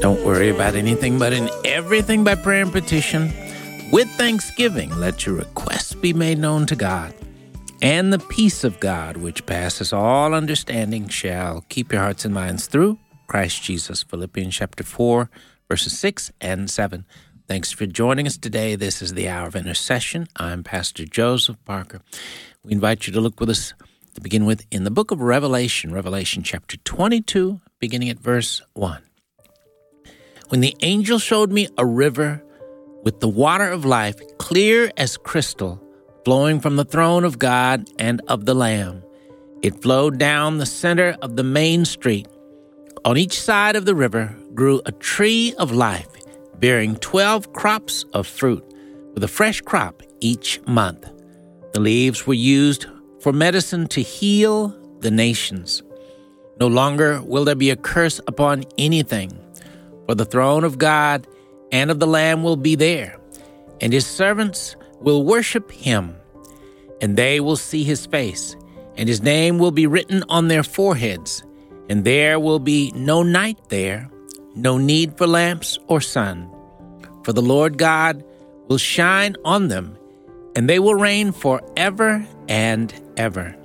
Don't worry about anything, but in everything by prayer and petition, with thanksgiving, let your requests be made known to God. And the peace of God, which passes all understanding, shall keep your hearts and minds through Christ Jesus. Philippians chapter 4, verses 6 and 7. Thanks for joining us today. This is the Hour of Intercession. I'm Pastor Joseph Parker. We invite you to look with us to begin with in the book of Revelation, Revelation chapter 22, beginning at verse 1. When the angel showed me a river with the water of life, clear as crystal, flowing from the throne of God and of the Lamb. It flowed down the center of the main street. On each side of the river grew a tree of life, bearing 12 crops of fruit, with a fresh crop each month. The leaves were used for medicine to heal the nations. No longer will there be a curse upon anything, for the throne of God and of the Lamb will be there, and his servants will worship him, and they will see his face, and his name will be written on their foreheads, and there will be no night there, no need for lamps or sun, for the Lord God will shine on them, and they will reign forever and ever.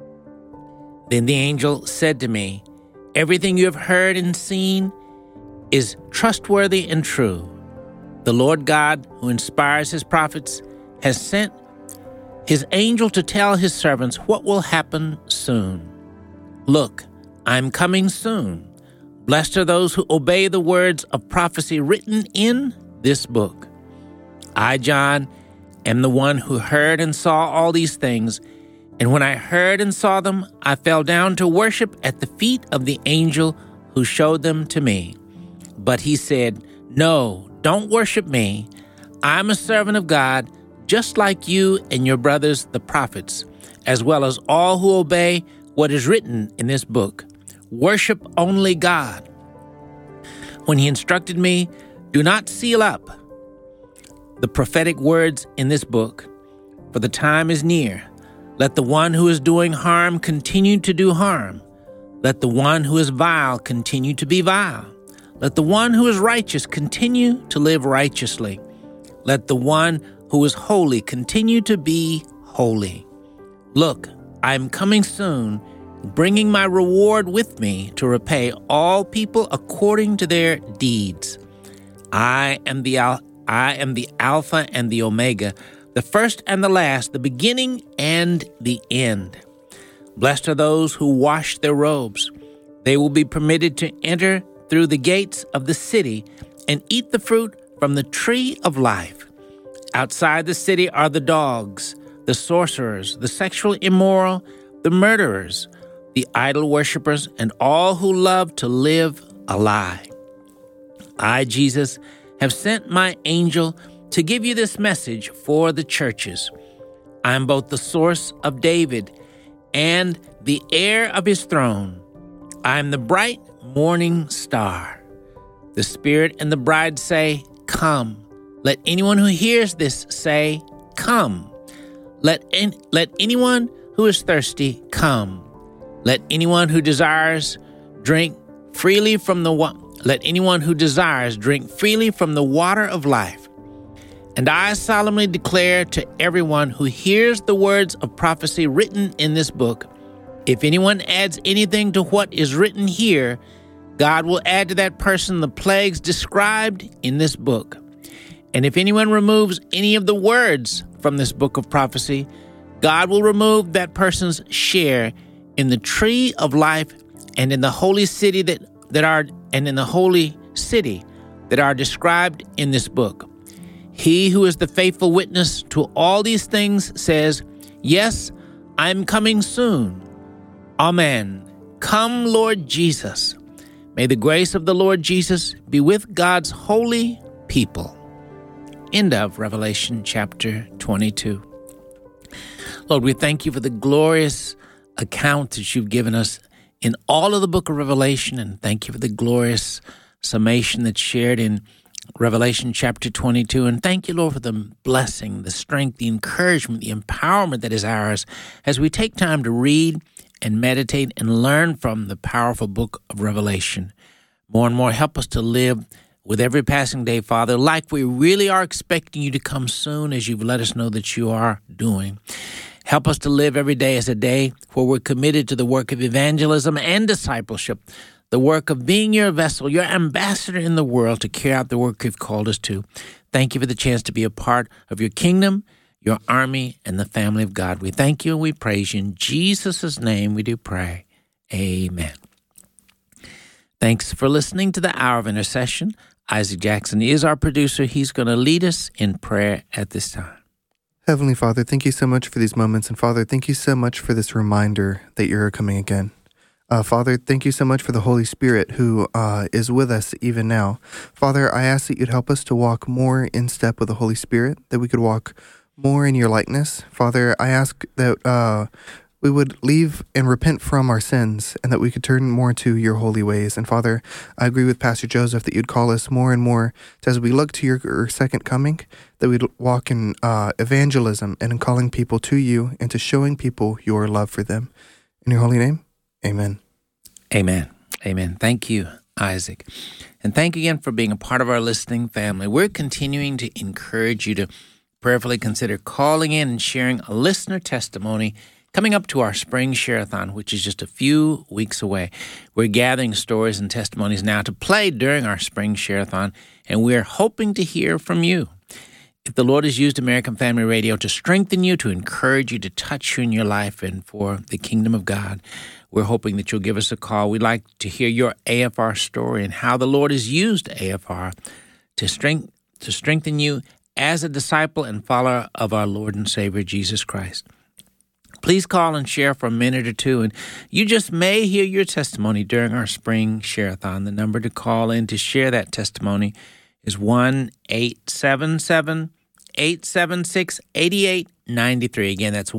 Then the angel said to me, "Everything you have heard and seen is trustworthy and true. The Lord God, who inspires his prophets, has sent his angel to tell his servants what will happen soon. Look, I'm coming soon. Blessed are those who obey the words of prophecy written in this book. I, John, am the one who heard and saw all these things, and when I heard and saw them, I fell down to worship at the feet of the angel who showed them to me. But he said, 'No, don't worship me. I'm a servant of God, just like you and your brothers, the prophets, as well as all who obey what is written in this book. Worship only God.' When he instructed me, 'Do not seal up the prophetic words in this book, for the time is near. Let the one who is doing harm continue to do harm. Let the one who is vile continue to be vile. Let the one who is righteous continue to live righteously. Let the one who is holy continue to be holy. Look, I am coming soon, bringing my reward with me to repay all people according to their deeds. I am the Alpha and the Omega, the first and the last, the beginning and the end. Blessed are those who wash their robes. They will be permitted to enter through the gates of the city and eat the fruit from the tree of life. Outside the city are the dogs, the sorcerers, the sexually immoral, the murderers, the idol worshippers, and all who love to live a lie. I, Jesus, have sent my angel to give you this message for the churches. I am both the source of David and the heir of his throne. I am the bright morning star. The Spirit and the bride say, 'Come.' Let anyone who hears this say, 'Come.' Let anyone who is thirsty come. Let anyone who desires drink freely from the water of life. And I solemnly declare to everyone who hears the words of prophecy written in this book, if anyone adds anything to what is written here, God will add to that person the plagues described in this book. And if anyone removes any of the words from this book of prophecy, God will remove that person's share in the tree of life and in the holy city that are described in this book. He who is the faithful witness to all these things says, 'Yes, I am coming soon.' Amen. Come, Lord Jesus. May the grace of the Lord Jesus be with God's holy people." End of Revelation chapter 22. Lord, we thank you for the glorious account that you've given us in all of the book of Revelation, and thank you for the glorious summation that's shared in Revelation chapter 22. And thank you, Lord, for the blessing, the strength, the encouragement, the empowerment that is ours as we take time to read and meditate and learn from the powerful book of Revelation. More and more, help us to live with every passing day, Father, like we really are expecting you to come soon, as you've let us know that you are doing. Help us to live every day as a day where we're committed to the work of evangelism and discipleship, the work of being your vessel, your ambassador in the world to carry out the work you've called us to. Thank you for the chance to be a part of your kingdom, your army, and the family of God. We thank you and we praise you. In Jesus' name we do pray. Amen. Thanks for listening to the Hour of Intercession. Isaac Jackson is our producer. He's going to lead us in prayer at this time. Heavenly Father, thank you so much for these moments. And Father, thank you so much for this reminder that you're coming again. Father, thank you so much for the Holy Spirit who is with us even now. Father, I ask that you'd help us to walk more in step with the Holy Spirit, that we could walk more in your likeness. Father, I ask that we would leave and repent from our sins and that we could turn more to your holy ways. And Father, I agree with Pastor Joseph that you'd call us more and more to, as we look to your second coming, that we'd walk in evangelism and in calling people to you and to showing people your love for them. In your holy name, amen. Amen. Amen. Thank you, Isaac. And thank you again for being a part of our listening family. We're continuing to encourage you to prayerfully consider calling in and sharing a listener testimony coming up to our Spring Share-a-thon, which is just a few weeks away. We're gathering stories and testimonies now to play during our Spring Share-a-thon, and we're hoping to hear from you. If the Lord has used American Family Radio to strengthen you, to encourage you, to touch you in your life and for the kingdom of God, we're hoping that you'll give us a call. We'd like to hear your AFR story and how the Lord has used AFR to strengthen you as a disciple and follower of our Lord and Savior, Jesus Christ. Please call and share for a minute or two, and you just may hear your testimony during our Spring Share-a-thon. The number to call in to share that testimony is 1-877-876-8893. Again, that's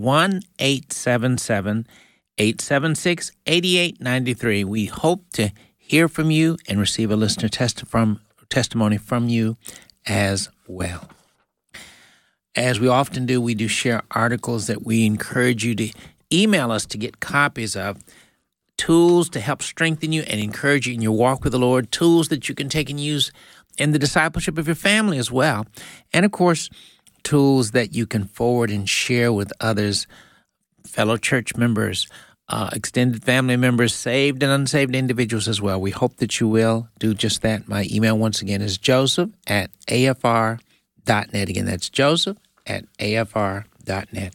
1-877-876-8893. We hope to hear from you and receive a listener testimony from you as well. As we often do, we do share articles that we encourage you to email us to get copies of, tools to help strengthen you and encourage you in your walk with the Lord, tools that you can take and use in the discipleship of your family as well, and of course, tools that you can forward and share with others, fellow church members, extended family members, saved and unsaved individuals as well. We hope that you will do just that. My email, once again, is joseph@afr.net. Again, that's joseph@afr.net.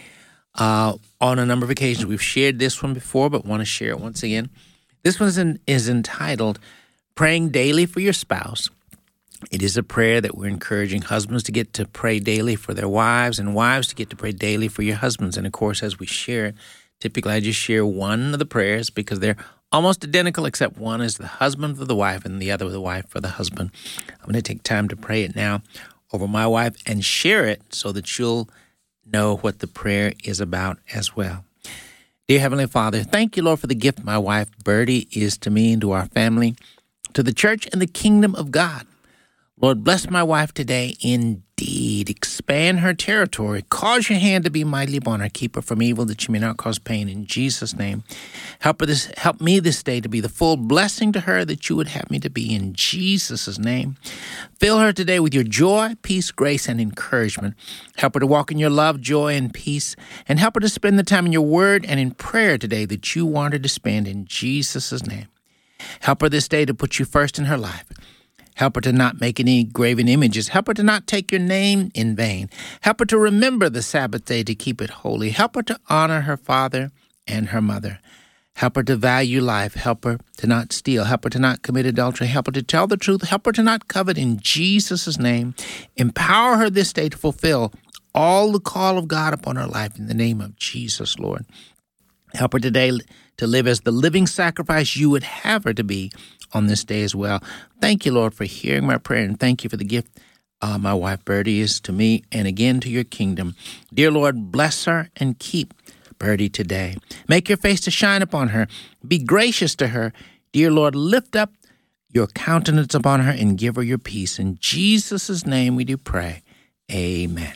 On a number of occasions, we've shared this one before, but want to share it once again. This one is entitled, Praying Daily for Your Spouse. It is a prayer that we're encouraging husbands to get to pray daily for their wives and wives to get to pray daily for your husbands. And, of course, as we share it, typically I just share one of the prayers because they're almost identical, except one is the husband for the wife and the other the wife for the husband. I'm going to take time to pray it now over my wife and share it so that you'll know what the prayer is about as well. Dear Heavenly Father, thank you, Lord, for the gift my wife, Birdie, is to me and to our family, to the church and the kingdom of God. Lord, bless my wife today indeed. Expand her territory. Cause your hand to be mightily upon her. Keep her from evil that she may not cause pain. In Jesus' name, help me this day to be the full blessing to her that you would have me to be. In Jesus' name, fill her today with your joy, peace, grace, and encouragement. Help her to walk in your love, joy, and peace. And help her to spend the time in your word and in prayer today that you want her to spend. In Jesus' name, help her this day to put you first in her life. Help her to not make any graven images. Help her to not take your name in vain. Help her to remember the Sabbath day to keep it holy. Help her to honor her father and her mother. Help her to value life. Help her to not steal. Help her to not commit adultery. Help her to tell the truth. Help her to not covet. In Jesus' name, empower her this day to fulfill all the call of God upon her life in the name of Jesus, Lord. Help her today to live as the living sacrifice you would have her to be on this day as well. Thank you, Lord, for hearing my prayer, and thank you for the gift my wife Birdie is to me and again to your kingdom. Dear Lord, bless her and keep Birdie today. Make your face to shine upon her. Be gracious to her. Dear Lord, lift up your countenance upon her and give her your peace. In Jesus' name we do pray. Amen.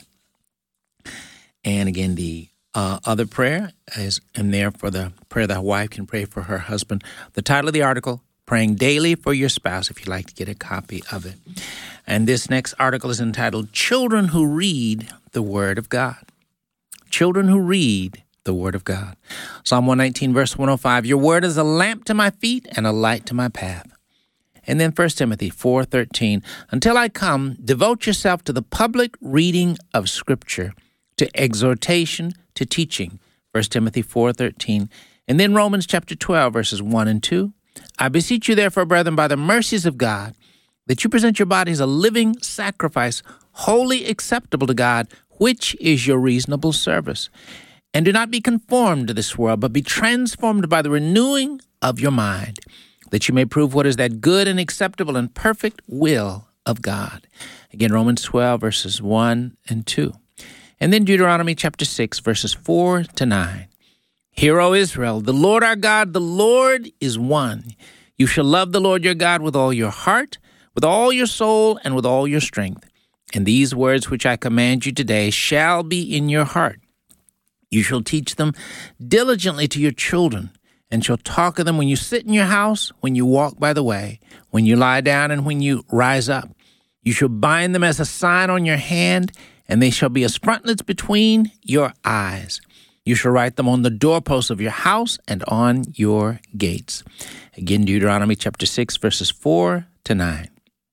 And again, the other prayer is in there for the prayer that a wife can pray for her husband. The title of the article, Praying Daily for Your Spouse, if you'd like to get a copy of it. And this next article is entitled, Children Who Read the Word of God. Children who read the Word of God. Psalm 119, verse 105, Your word is a lamp to my feet and a light to my path. And then 1 Timothy 4:13, Until I come, devote yourself to the public reading of Scripture, to exhortation, to teaching. 1 Timothy 4:13. And then Romans chapter 12, verses 1 and 2. I beseech you, therefore, brethren, by the mercies of God, that you present your bodies a living sacrifice, wholly acceptable to God, which is your reasonable service. And do not be conformed to this world, but be transformed by the renewing of your mind, that you may prove what is that good and acceptable and perfect will of God. Again, Romans 12, verses 1 and 2. And then Deuteronomy chapter 6, verses 4 to 9. Hear, O Israel, the Lord our God, the Lord is one. You shall love the Lord your God with all your heart, with all your soul, and with all your strength. And these words which I command you today shall be in your heart. You shall teach them diligently to your children, and shall talk of them when you sit in your house, when you walk by the way, when you lie down, and when you rise up. You shall bind them as a sign on your hand, and they shall be as frontlets between your eyes. You shall write them on the doorposts of your house and on your gates. Again, Deuteronomy chapter 6, verses 4 to 9.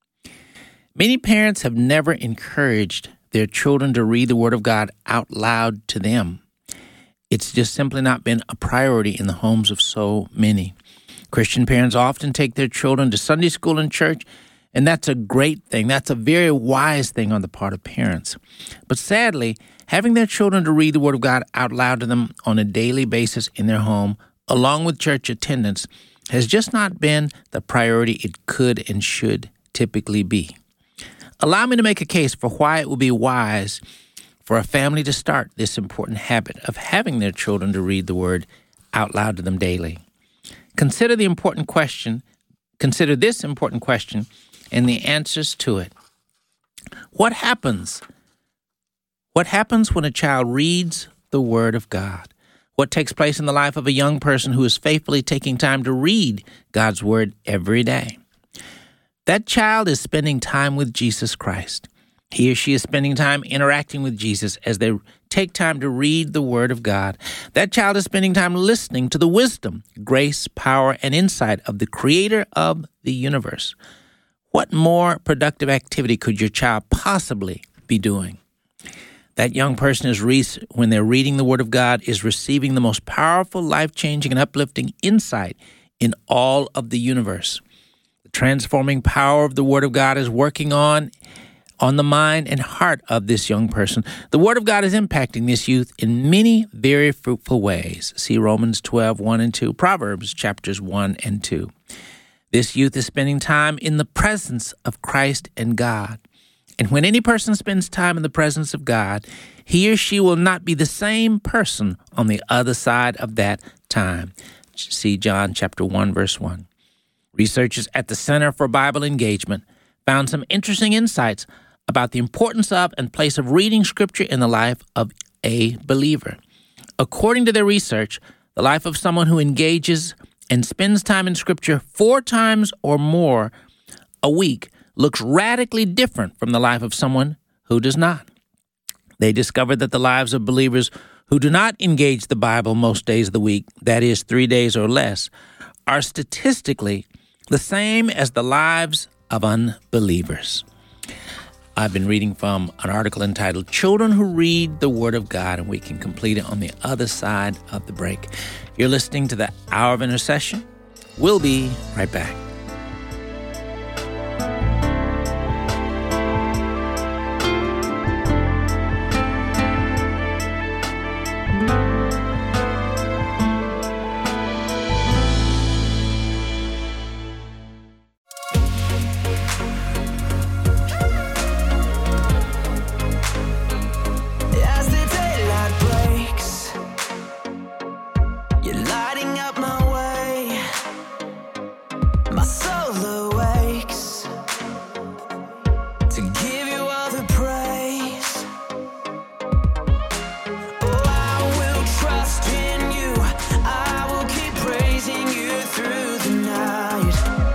Many parents have never encouraged their children to read the Word of God out loud to them. It's just simply not been a priority in the homes of so many. Christian parents often take their children to Sunday school and church, and that's a great thing. That's a very wise thing on the part of parents. But sadly, having their children to read the Word of God out loud to them on a daily basis in their home, along with church attendance, has just not been the priority it could and should typically be. Allow me to make a case for why it would be wise for a family to start this important habit of having their children to read the Word out loud to them daily. Consider this important question and the answers to it. What happens? What happens when a child reads the Word of God? What takes place in the life of a young person who is faithfully taking time to read God's Word every day? That child is spending time with Jesus Christ. He or she is spending time interacting with Jesus as they take time to read the Word of God. That child is spending time listening to the wisdom, grace, power, and insight of the Creator of the universe. What more productive activity could your child possibly be doing? That young person when they're reading the Word of God, is receiving the most powerful, life-changing, and uplifting insight in all of the universe. The transforming power of the Word of God is working on the mind and heart of this young person. The Word of God is impacting this youth in many very fruitful ways. See Romans 12, 1 and 2, Proverbs chapters 1 and 2. This youth is spending time in the presence of Christ and God. And when any person spends time in the presence of God, he or she will not be the same person on the other side of that time. See John chapter 1, verse 1. Researchers at the Center for Bible Engagement found some interesting insights about the importance of and place of reading Scripture in the life of a believer. According to their research, the life of someone who engages and spends time in Scripture 4 times or more a week looks radically different from the life of someone who does not. They discovered that the lives of believers who do not engage the Bible most days of the week, that is 3 days or less, are statistically the same as the lives of unbelievers. I've been reading from an article entitled Children Who Read the Word of God, and we can complete it on the other side of the break. You're listening to the Hour of Intercession. We'll be right back. Through the night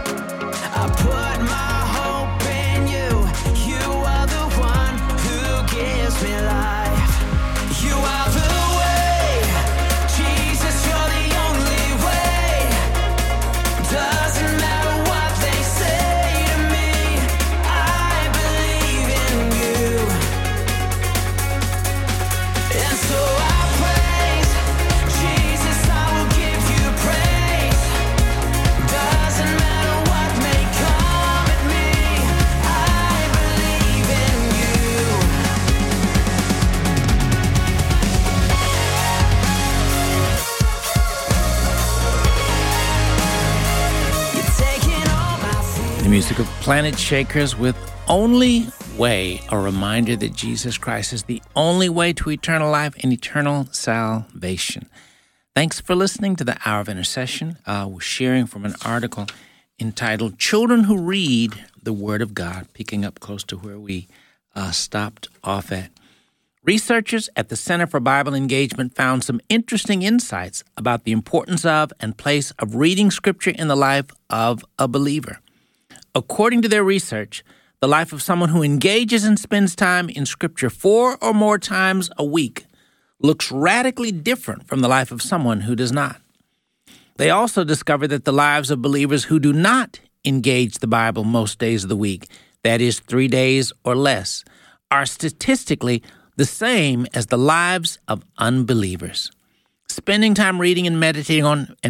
The music of Planet Shakers with Only Way, a reminder that Jesus Christ is the only way to eternal life and eternal salvation. Thanks for listening to the Hour of Intercession. We're sharing from an article entitled Children Who Read the Word of God, picking up close to where we stopped off at. Researchers at the Center for Bible Engagement found some interesting insights about the importance of and place of reading Scripture in the life of a believer. According to their research, the life of someone who engages and spends time in Scripture 4 or more times a week looks radically different from the life of someone who does not. They also discovered that the lives of believers who do not engage the Bible most days of the week, that is 3 days or less, are statistically the same as the lives of unbelievers. Spending time reading and meditating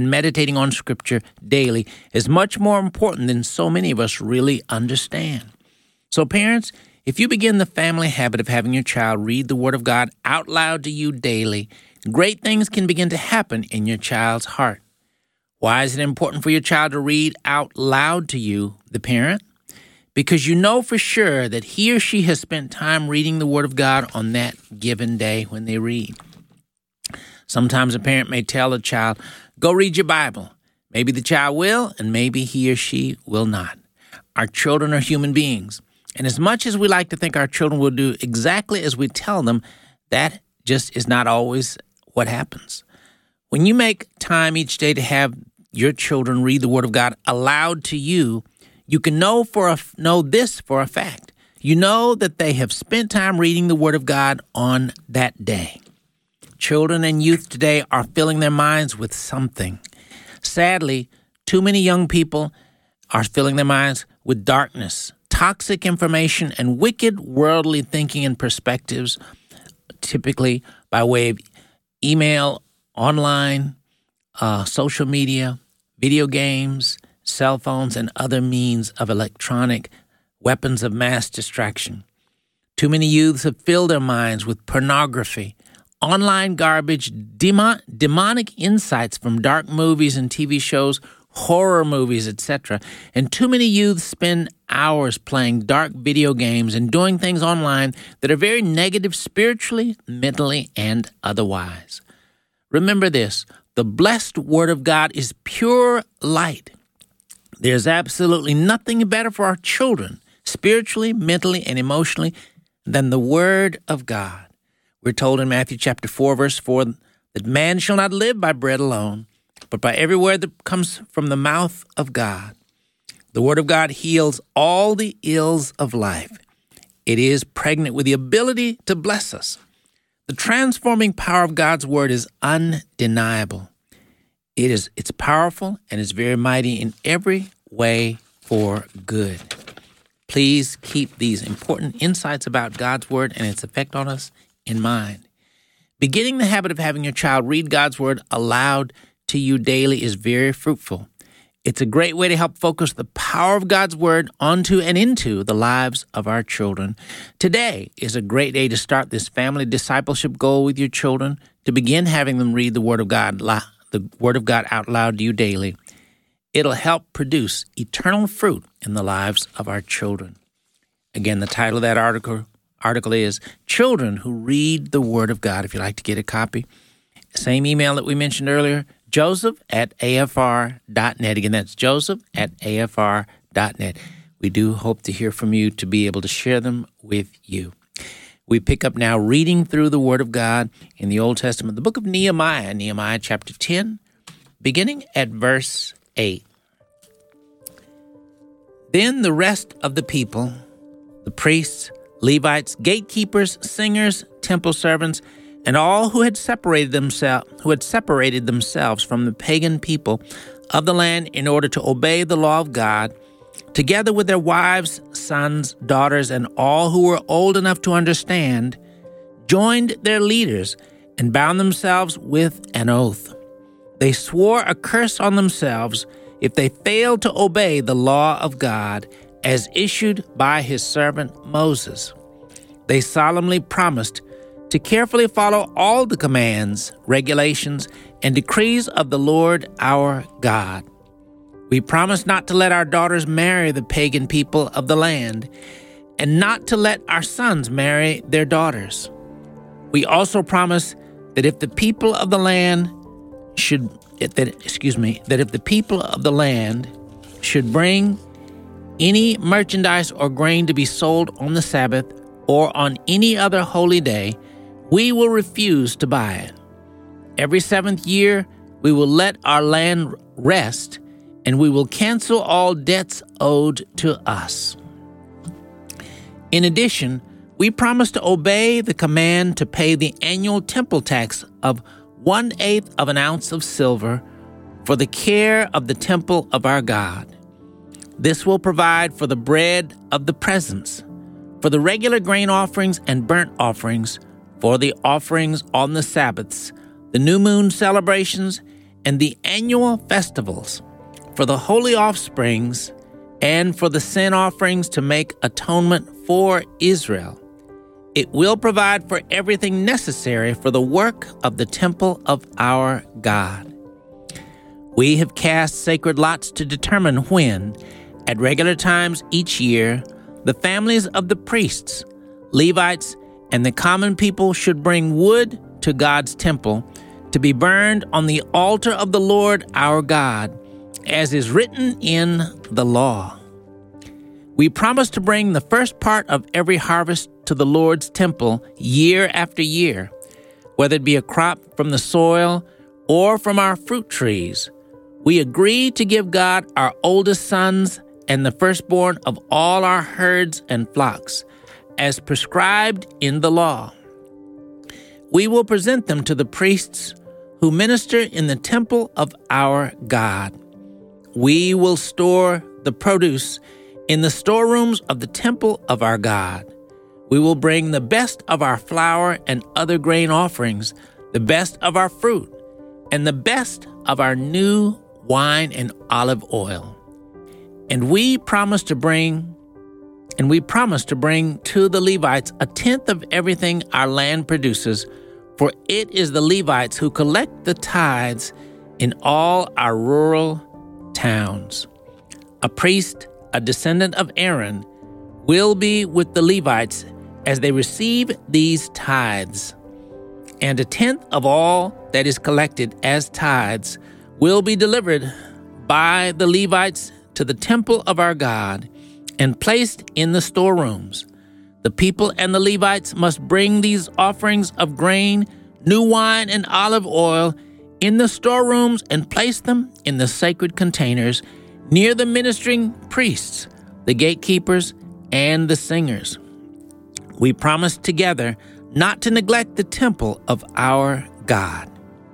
on Scripture daily is much more important than so many of us really understand. So parents, if you begin the family habit of having your child read the Word of God out loud to you daily, great things can begin to happen in your child's heart. Why is it important for your child to read out loud to you, the parent? Because you know for sure that he or she has spent time reading the Word of God on that given day when they read. Sometimes a parent may tell a child, go read your Bible. Maybe the child will, and maybe he or she will not. Our children are human beings. And as much as we like to think our children will do exactly as we tell them, that just is not always what happens. When you make time each day to have your children read the Word of God aloud to you, you can know this for a fact. You know that they have spent time reading the Word of God on that day. Children and youth today are filling their minds with something. Sadly, too many young people are filling their minds with darkness, toxic information, and wicked worldly thinking and perspectives, typically by way of email, online, social media, video games, cell phones, and other means of electronic weapons of mass distraction. Too many youths have filled their minds with pornography, online garbage, demonic insights from dark movies and TV shows, horror movies, etc. And too many youths spend hours playing dark video games and doing things online that are very negative spiritually, mentally, and otherwise. Remember this, the blessed Word of God is pure light. There's absolutely nothing better for our children, spiritually, mentally, and emotionally, than the Word of God. We're told in Matthew chapter 4, verse 4, that man shall not live by bread alone, but by every word that comes from the mouth of God. The Word of God heals all the ills of life. It is pregnant with the ability to bless us. The transforming power of God's Word is undeniable. It's powerful and it's very mighty in every way for good. Please keep these important insights about God's Word and its effect on us in mind. Beginning the habit of having your child read God's Word aloud to you daily is very fruitful. It's a great way to help focus the power of God's Word onto and into the lives of our children. Today is a great day to start this family discipleship goal with your children, to begin having them read the Word of God out loud to you daily. It'll help produce eternal fruit in the lives of our children. Again, the title of that article is Children Who Read the Word of God. If you'd like to get a copy, same email that we mentioned earlier, joseph@afr.net. Again, that's joseph@afr.net. We do hope to hear from you to be able to share them with you. We pick up now reading through the Word of God in the Old Testament, the book of Nehemiah chapter 10, beginning at verse 8. Then the rest of the people, the priests, Levites, gatekeepers, singers, temple servants, and all who had separated themselves from the pagan people of the land in order to obey the law of God, together with their wives, sons, daughters, and all who were old enough to understand, joined their leaders and bound themselves with an oath. They swore a curse on themselves if they failed to obey the law of God as issued by his servant Moses. They solemnly promised to carefully follow all the commands, regulations, and decrees of the Lord our God. We promise not to let our daughters marry the pagan people of the land, and not to let our sons marry their daughters. We also promise that if the people of the land should bring any merchandise or grain to be sold on the Sabbath or on any other holy day, we will refuse to buy it. Every 7th year, we will let our land rest, and we will cancel all debts owed to us. In addition, we promise to obey the command to pay the annual temple tax of 1/8 of an ounce of silver for the care of the temple of our God. This will provide for the bread of the presence, for the regular grain offerings and burnt offerings, for the offerings on the Sabbaths, the new moon celebrations, and the annual festivals, for the holy offsprings, and for the sin offerings to make atonement for Israel. It will provide for everything necessary for the work of the temple of our God. We have cast sacred lots to determine when, at regular times each year, the families of the priests, Levites, and the common people should bring wood to God's temple to be burned on the altar of the Lord our God, as is written in the law. We promise to bring the first part of every harvest to the Lord's temple year after year, whether it be a crop from the soil or from our fruit trees. We agree to give God our oldest sons and the firstborn of all our herds and flocks, as prescribed in the law. We will present them to the priests who minister in the temple of our God. We will store the produce in the storerooms of the temple of our God. We will bring the best of our flour and other grain offerings, the best of our fruit, and the best of our new wine and olive oil. And we promise to bring to the Levites 1/10 of everything our land produces, for it is the Levites who collect the tithes in all our rural towns. A priest, a descendant of Aaron, will be with the Levites as they receive these tithes. And 1/10 of all that is collected as tithes will be delivered by the Levites to the temple of our God and placed in the storerooms. The people and the Levites must bring these offerings of grain, new wine, and olive oil in the storerooms and place them in the sacred containers near the ministering priests, the gatekeepers, and the singers. We promise together not to neglect the temple of our God.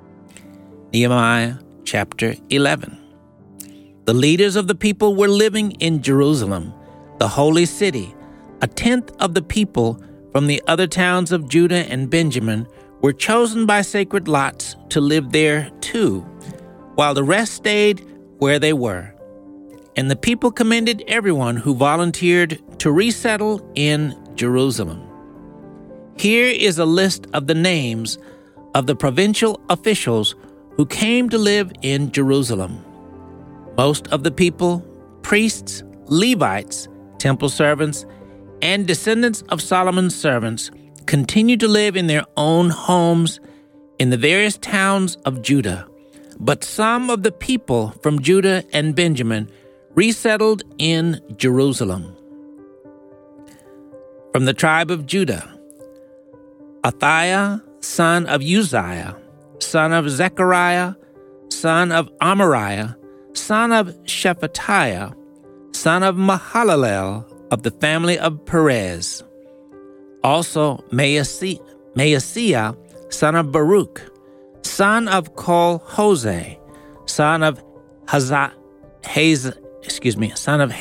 Nehemiah chapter 11. The leaders of the people were living in Jerusalem, the holy city. 1/10 of the people from the other towns of Judah and Benjamin were chosen by sacred lots to live there too, while the rest stayed where they were. And the people commended everyone who volunteered to resettle in Jerusalem. Here is a list of the names of the provincial officials who came to live in Jerusalem. Most of the people, priests, Levites, temple servants, and descendants of Solomon's servants, continued to live in their own homes in the various towns of Judah. But some of the people from Judah and Benjamin resettled in Jerusalem. From the tribe of Judah, Athaiah, son of Uzziah, son of Zechariah, son of Amariah, son of Shephatiah, son of Mahalalel, of the family of Perez. Also Maaseiah, son of Baruch, son of Kol-Hoseh, son of Haziah, son of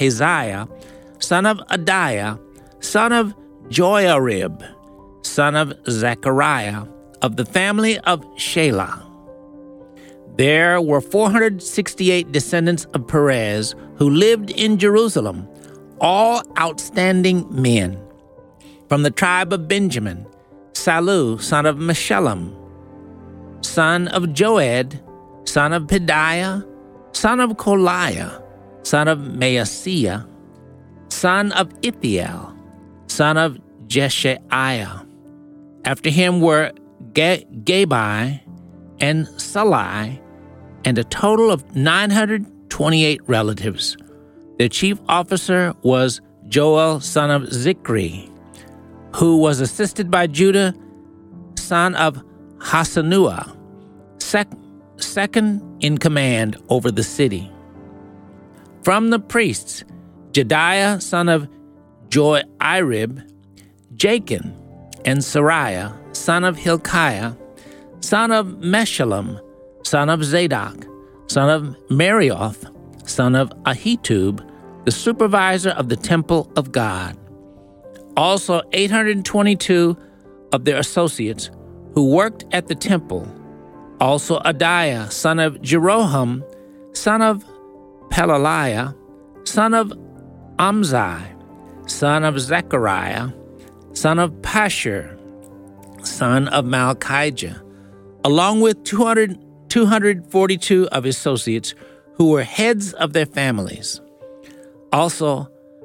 Adiah, son of Joiarib, son of Zechariah, of the family of Shelah. There were 468 descendants of Perez who lived in Jerusalem, all outstanding men. From the tribe of Benjamin, Salu, son of Meshullam, son of Joed, son of Pedaiah, son of Koliah, son of Maaseiah, son of Ithiel, son of Jeshaiah. After him were Gabai and Salai, and a total of 928 relatives. Their chief officer was Joel, son of Zikri, who was assisted by Judah, son of Hasanua, second in command over the city. From the priests, Jediah, son of Joiarib, Jachin, and Sariah, son of Hilkiah, son of Meshullam, son of Zadok, son of Marioth, son of Ahitub, the supervisor of the temple of God. Also 822 of their associates who worked at the temple. Also Adiah, son of Jeroham, son of Pelaliah, son of Amzai, son of Zechariah, son of Pashur, son of Malchijah, along with 242 of his associates who were heads of their families. Also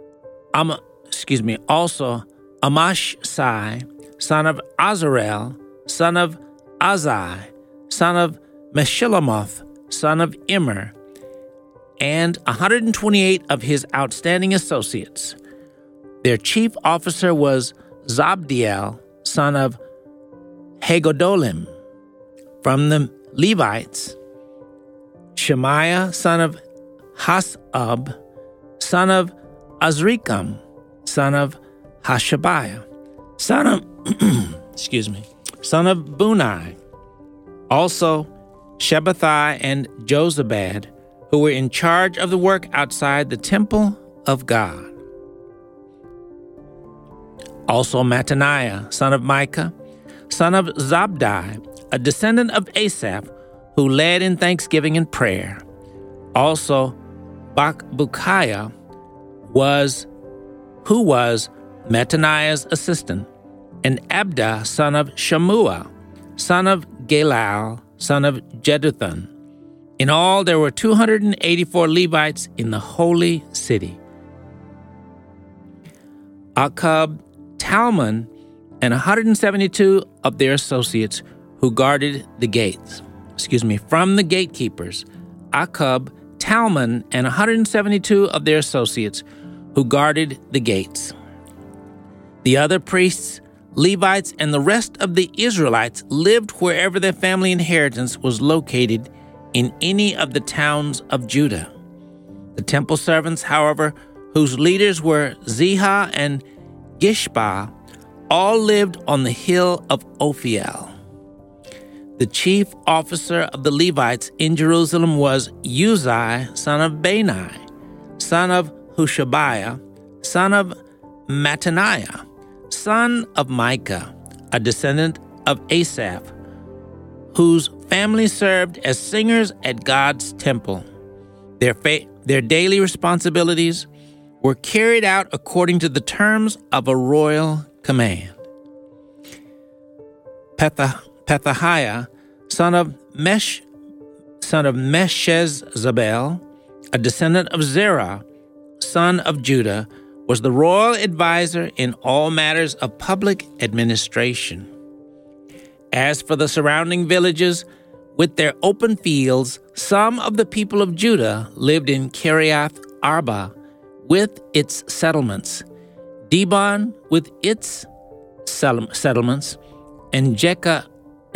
Amashsai, son of Azarel, son of Azai, son of Meshillemoth, son of Immer, and 128 of his outstanding associates. Their chief officer was Zabdiel, son of Hagodolim. From the Levites, Shemaiah, son of Hasab, son of Azrikam, son of Hashabiah, son of son of Bunai. Also Shabbathai and Jozabad, who were in charge of the work outside the temple of God. Also Mattaniah, son of Micah, son of Zabdi, a descendant of Asaph, who led in thanksgiving and prayer. Also Bakbukiah who was Mattaniah's assistant, and Abda, son of Shammua, son of Galal, son of Jeduthun. In all, there were 284 Levites in the holy city. Akub, Talmon, and 172 of their associates who guarded the gates. From the gatekeepers, Akub, Talmon, and 172 of their associates who guarded the gates. The other priests, Levites, and the rest of the Israelites lived wherever their family inheritance was located in any of the towns of Judah. The temple servants, however, whose leaders were Ziha and Gishpa, all lived on the hill of Ophiel. The chief officer of the Levites in Jerusalem was Uzai, son of Bani, son of Hushabiah, son of Mattaniah, son of Micah, a descendant of Asaph, whose family served as singers at God's temple. Their daily responsibilities were carried out according to the terms of a royal command. Pethahiah, son of Meshezabel, a descendant of Zerah, son of Judah, was the royal advisor in all matters of public administration. As for the surrounding villages with their open fields, some of the people of Judah lived in Kiriath Arba with its settlements, Dibon with its settlements, and Jacob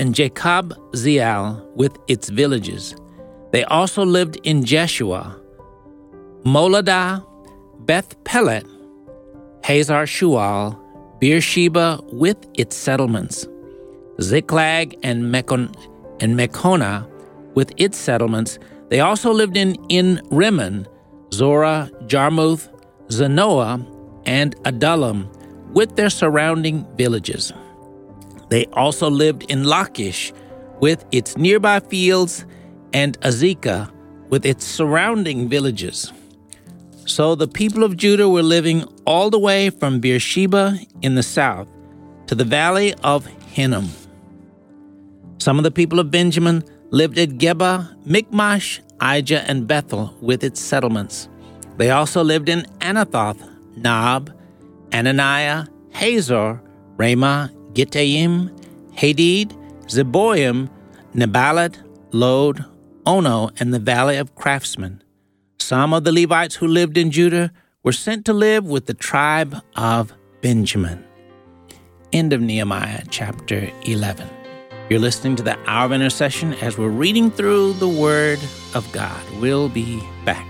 Zial with its villages. They also lived in Jeshua, Moladah, Beth Pelet, Hazar Shual, Beersheba with its settlements, Ziklag and Mechonah with its settlements. They also lived in Rimmon, Zorah, Jarmuth, Zanoah, and Adullam with their surrounding villages. They also lived in Lachish with its nearby fields and Azekah with its surrounding villages. So the people of Judah were living all the way from Beersheba in the south to the valley of Hinnom. Some of the people of Benjamin lived at Geba, Michmash, Ijah, and Bethel with its settlements. They also lived in Anathoth, Nob, Ananiah, Hazor, Ramah, Gittaim, Hadid, Zeboim, Nebalat, Lod, Ono, and the valley of craftsmen. Some of the Levites who lived in Judah were sent to live with the tribe of Benjamin. End of Nehemiah chapter 11. You're listening to the Hour of Intercession as we're reading through the Word of God. We'll be back.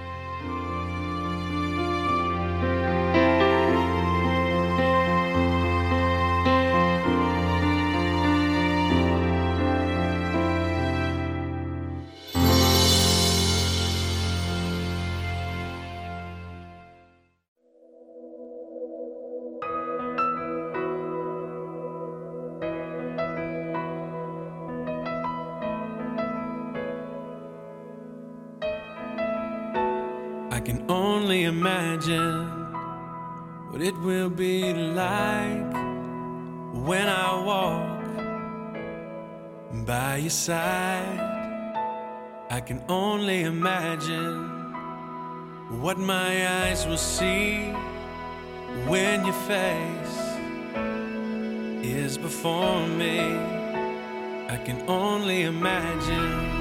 I can only imagine what it will be like when I walk by your side. I can only imagine what my eyes will see when your face is before me. I can only imagine.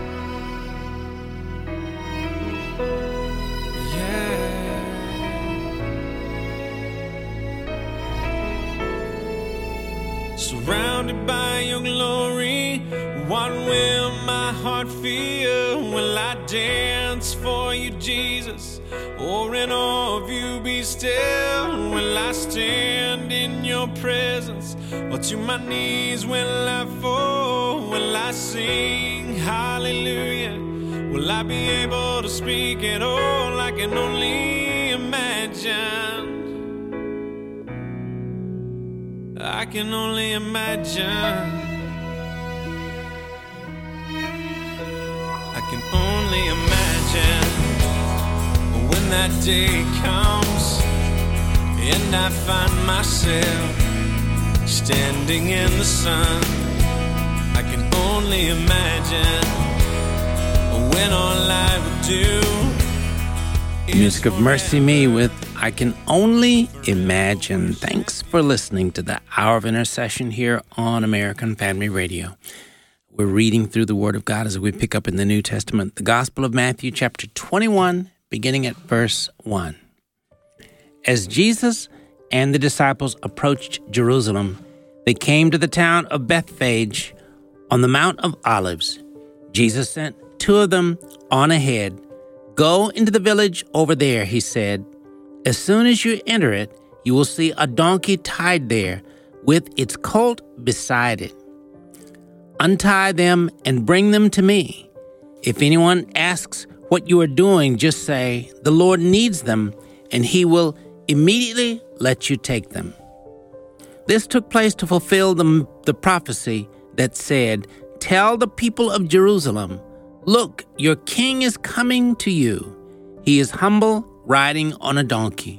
Surrounded by your glory, what will my heart feel? Will I dance for you, Jesus? Or in awe of you be still? Will I stand in your presence? Or to my knees will I fall? Will I sing hallelujah? Will I be able to speak at all? I can only imagine. I can only imagine. I can only imagine when that day comes and I find myself standing in the sun. I can only imagine when all I would do. Music of Mercy Me with I Can Only Imagine. Thanks for listening to the Hour of Intercession here on American Family Radio. We're reading through the Word of God as we pick up in the New Testament, the Gospel of Matthew, chapter 21, beginning at verse 1. As Jesus and the disciples approached Jerusalem, they came to the town of Bethphage on the Mount of Olives. Jesus sent two of them on ahead. Go into the village over there, he said. As soon as you enter it, you will see a donkey tied there with its colt beside it. Untie them and bring them to me. If anyone asks what you are doing, just say, the Lord needs them, and he will immediately let you take them. This took place to fulfill the prophecy that said, tell the people of Jerusalem, look, your king is coming to you. He is humble, riding on a donkey's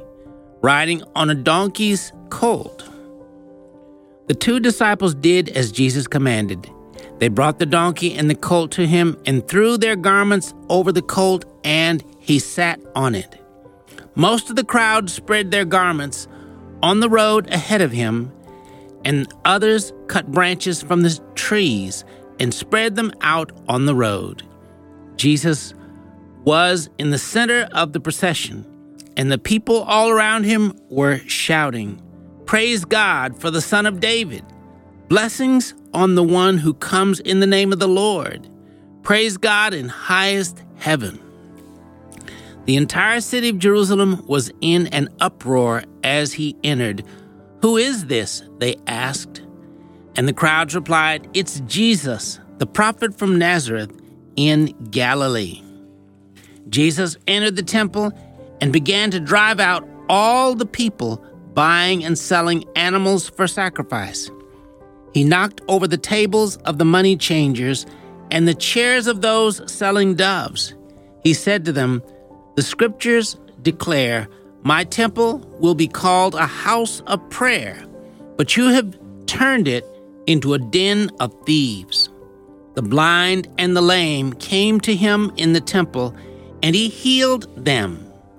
colt. The two disciples did as Jesus commanded. They brought the donkey and the colt to him and threw their garments over the colt, and he sat on it. Most of the crowd spread their garments on the road ahead of him, and others cut branches from the trees and spread them out on the road. Jesus was in the center of the procession, and the people all around him were shouting, praise God for the Son of David. Blessings on the one who comes in the name of the Lord. Praise God in highest heaven. The entire city of Jerusalem was in an uproar as he entered. Who is this? They asked. And the crowds replied, it's Jesus, the prophet from Nazareth in Galilee. Jesus entered the temple and began to drive out all the people buying and selling animals for sacrifice. He knocked over the tables of the money changers and the chairs of those selling doves. He said to them, the scriptures declare, my temple will be called a house of prayer, but you have turned it into a den of thieves. The blind and the lame came to him in the temple, and he healed them.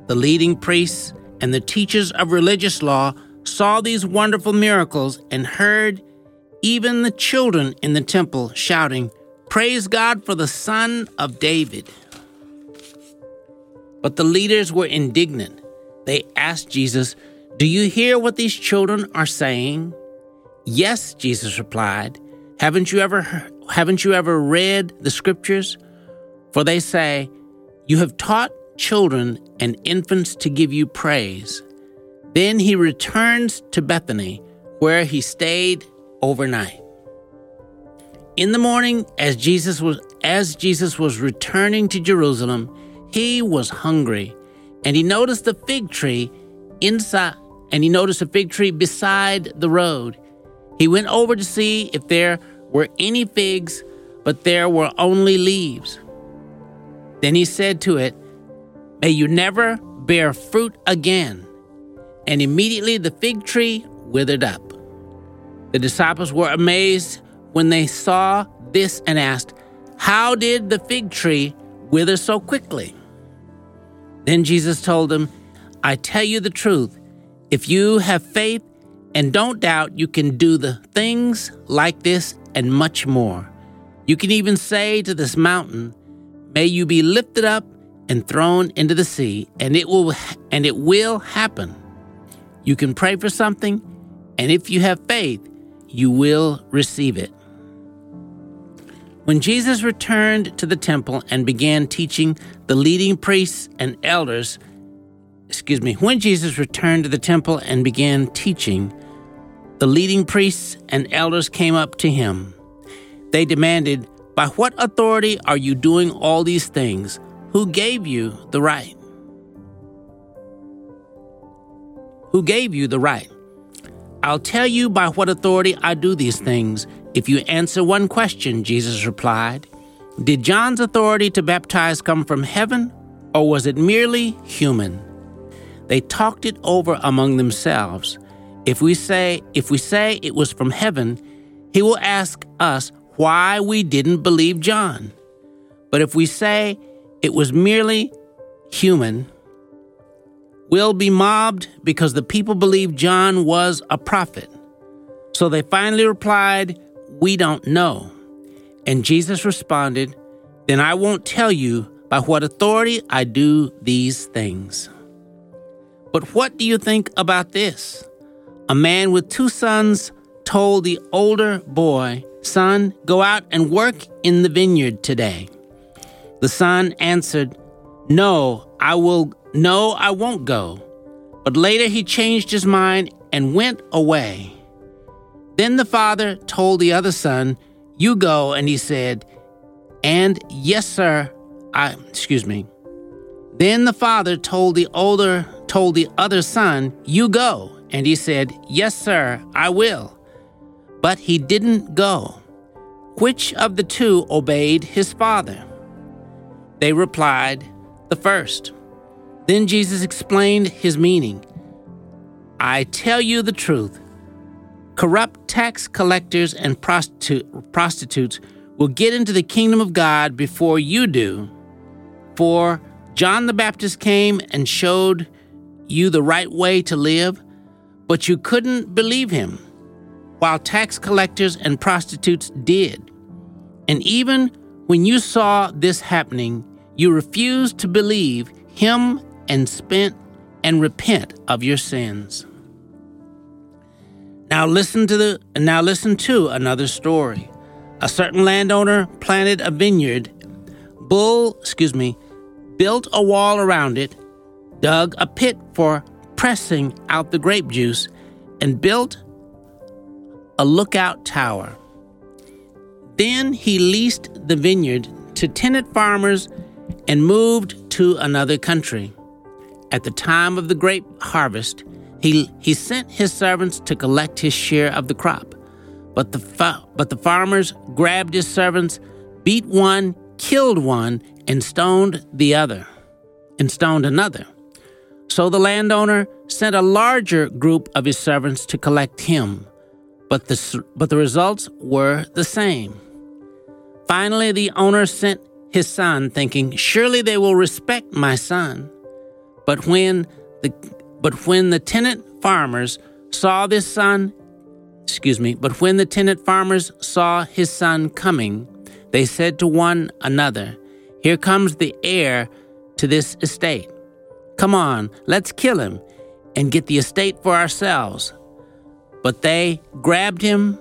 the leading priests and the teachers of religious law saw these wonderful miracles and heard even the children in the temple shouting, "Praise God for the Son of David." But the leaders were indignant. They asked Jesus, "Do you hear what these children are saying?" "Yes," Jesus replied. Haven't you ever read the scriptures? For they say, 'You have taught children and infants to give you praise.'" Then he returns to Bethany, where he stayed overnight. In the morning, as Jesus was returning to Jerusalem, he was hungry, and he noticed a fig tree beside the road. He went over to see if there were any figs, but there were only leaves. Then he said to it, "May you never bear fruit again." And immediately the fig tree withered up. The disciples were amazed when they saw this and asked, "How did the fig tree wither so quickly?" Then Jesus told them, "I tell you the truth. If you have faith and don't doubt, you can do the things like this and much more. You can even say to this mountain, 'May you be lifted up and thrown into the sea,' and it will happen. You can pray for something, and if you have faith, you will receive it." When Jesus returned to the temple and began teaching, the leading priests and elders came up to him. They demanded, "By what authority are you doing all these things? Who gave you the right?" "I'll tell you by what authority I do these things, if you answer one question," Jesus replied. "Did John's authority to baptize come from heaven, or was it merely human?" They talked it over among themselves. If we say it was from heaven, he will ask us why we didn't believe John. But if we say it was merely human, we'll be mobbed because the people believed John was a prophet. So they finally replied, "We don't know." And Jesus responded, "Then I won't tell you by what authority I do these things." But what do you think about this? A man with 2 sons told the older boy, "Son, go out and work in the vineyard today." The son answered, No, I won't go." But later he changed his mind and went away. Then the father told the other son, "You go," and he said, "And yes, sir, Then the father told the other son, "You go," and he said, "Yes, sir, I will." But he didn't go. Which of the 2 obeyed his father? They replied, "The first." Then Jesus explained his meaning. "I tell you the truth. Corrupt tax collectors and prostitutes will get into the kingdom of God before you do. For John the Baptist came and showed you the right way to live, but you couldn't believe him, while tax collectors and prostitutes did. And even when you saw this happening, you refused to believe him and repent of your sins." Now listen to another story. A certain landowner planted a vineyard, built a wall around it, dug a pit for pressing out the grape juice, and built a lookout tower. Then he leased the vineyard to tenant farmers and moved to another country. At the time of the grape harvest, he sent his servants to collect his share of the crop. But the farmers grabbed his servants, beat one, killed one, and stoned another. So the landowner sent a larger group of his servants to collect him, but the results were the same. Finally, the owner sent his son, thinking, "Surely they will respect my son." But when the tenant farmers saw his son coming, they said to one another, "Here comes the heir to this estate. Come on, let's kill him and get the estate for ourselves." But they grabbed him,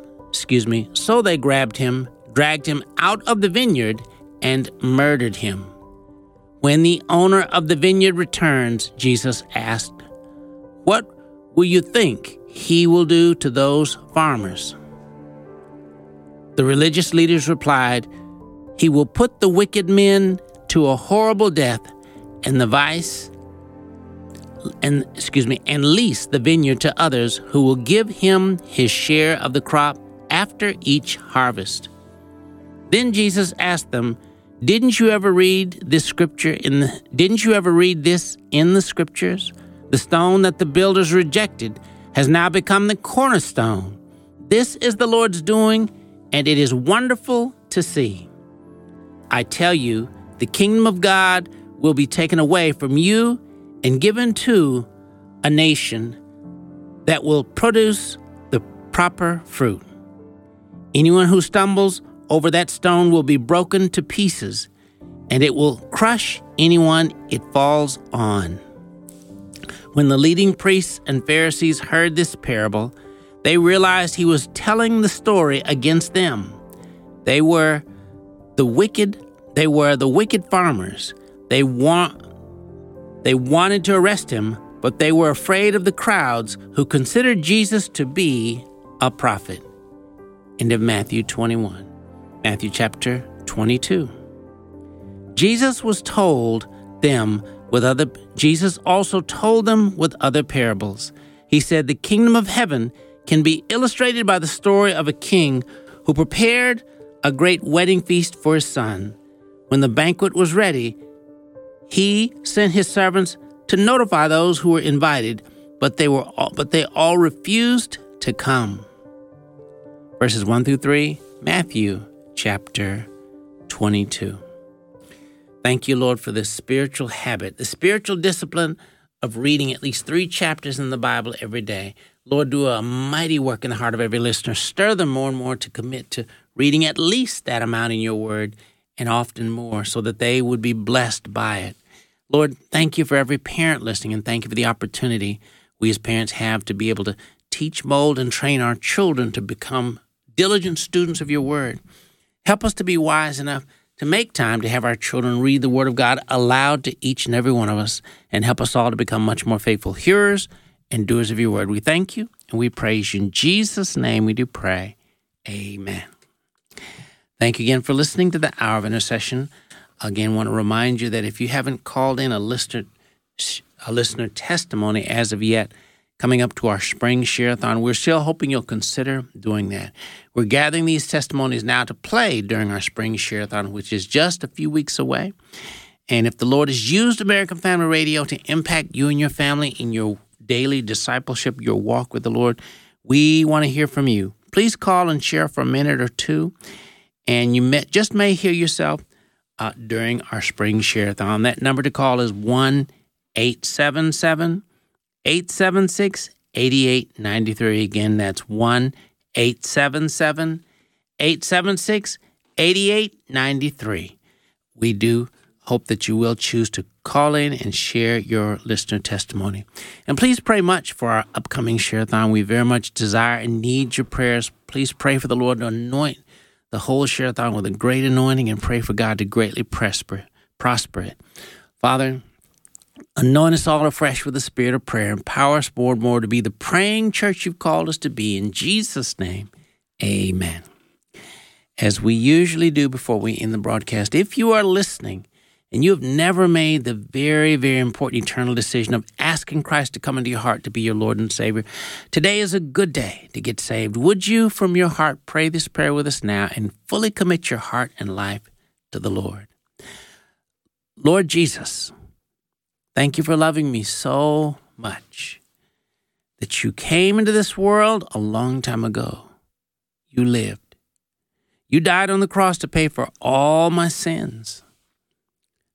dragged him out of the vineyard, and murdered him. When the owner of the vineyard returns, Jesus asked, "What will you think he will do to those farmers?" The religious leaders replied, "He will put the wicked men to a horrible death and lease the vineyard to others who will give him his share of the crop after each harvest." Then Jesus asked them, Didn't you ever read this in the scriptures? The stone that the builders rejected has now become the cornerstone. This is the Lord's doing, and it is wonderful to see. I tell you, the kingdom of God will be taken away from you and given to a nation that will produce the proper fruit. Anyone who stumbles over that stone will be broken to pieces, and it will crush anyone it falls on. When the leading priests and Pharisees heard this parable, they realized he was telling the story against them. They were the wicked farmers. They wanted to arrest him, but they were afraid of the crowds who considered Jesus to be a prophet. End of Matthew 21. Matthew chapter 22. Jesus also told them with other parables. He said, "The kingdom of heaven can be illustrated by the story of a king who prepared a great wedding feast for his son. When the banquet was ready, he sent his servants to notify those who were invited, but they all refused to come." Verses 1 through 3, Matthew chapter 22. Thank you, Lord, for this spiritual habit, the spiritual discipline of reading at least 3 chapters in the Bible every day. Lord, do a mighty work in the heart of every listener. Stir them more and more to commit to reading at least that amount in your word and often more so that they would be blessed by it. Lord, thank you for every parent listening, and thank you for the opportunity we as parents have to be able to teach, mold, and train our children to become diligent students of your word. Help us to be wise enough to make time to have our children read the Word of God aloud to each and every one of us, and help us all to become much more faithful hearers and doers of your word. We thank you and we praise you. In Jesus' name we do pray. Amen. Thank you again for listening to the Hour of Intercession. Again, want to remind you that if you haven't called in a listener testimony as of yet, coming up to our spring share-a-thon, we're still hoping you'll consider doing that. We're gathering these testimonies now to play during our spring share-a-thon, which is just a few weeks away. And if the Lord has used American Family Radio to impact you and your family in your daily discipleship, your walk with the Lord, we want to hear from you. Please call and share for a minute or two, and you may hear yourself during our spring share-a-thon. That number to call is 1-877-876-8893. Again, that's 1-877-876-8893. We do hope that you will choose to call in and share your listener testimony. And please pray much for our upcoming share-a-thon. We very much desire and need your prayers. Please pray for the Lord to anoint the whole share-a-thon with a great anointing, and pray for God to greatly prosper it. Father, anoint us all afresh with the spirit of prayer. Empower us more and more to be the praying church you've called us to be. In Jesus' name, amen. As we usually do before we end the broadcast, if you are listening and you have never made the very, very important eternal decision of asking Christ to come into your heart to be your Lord and Savior, today is a good day to get saved. Would you, from your heart, pray this prayer with us now and fully commit your heart and life to the Lord? Lord Jesus, thank you for loving me so much that you came into this world a long time ago. You lived. You died on the cross to pay for all my sins.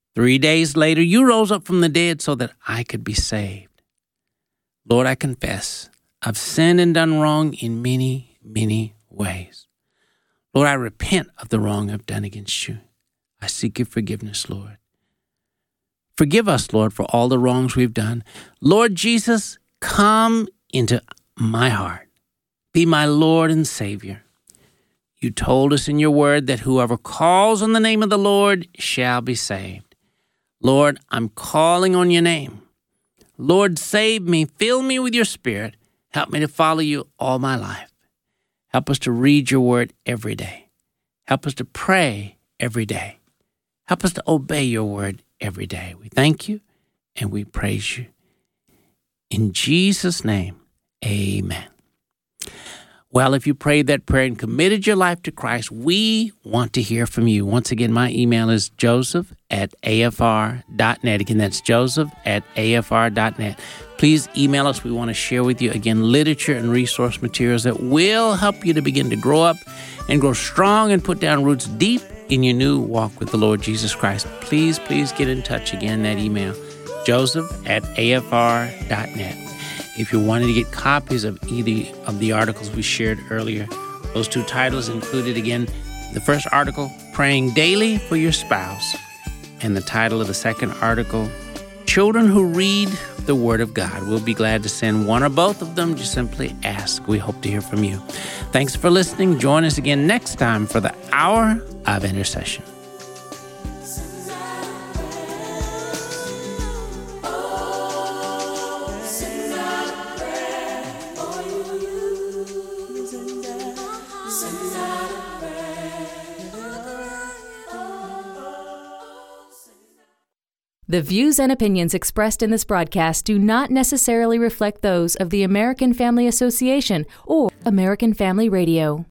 3 days later, you rose up from the dead so that I could be saved. Lord, I confess I've sinned and done wrong in many, many ways. Lord, I repent of the wrong I've done against you. I seek your forgiveness, Lord. Forgive us, Lord, for all the wrongs we've done. Lord Jesus, come into my heart. Be my Lord and Savior. You told us in your word that whoever calls on the name of the Lord shall be saved. Lord, I'm calling on your name. Lord, save me. Fill me with your Spirit. Help me to follow you all my life. Help us to read your word every day. Help us to pray every day. Help us to obey your word every day. We thank you and we praise you. In Jesus' name, amen. Well, if you prayed that prayer and committed your life to Christ, we want to hear from you. Once again, my email is joseph@afr.net. Again, that's joseph@afr.net. Please email us. We want to share with you, again, literature and resource materials that will help you to begin to grow up and grow strong and put down roots deep in your new walk with the Lord Jesus Christ. Please get in touch. Again, that email, joseph@afr.net. If you're wanting to get copies of either of the articles we shared earlier, those two titles included, again, the first article, Praying Daily for Your Spouse, and the title of the second article, Children Who Read the Word of God. We'll be glad to send one or both of them. Just simply ask. We hope to hear from you. Thanks for listening. Join us again next time for the Hour of Intercession. The views and opinions expressed in this broadcast do not necessarily reflect those of the American Family Association or American Family Radio.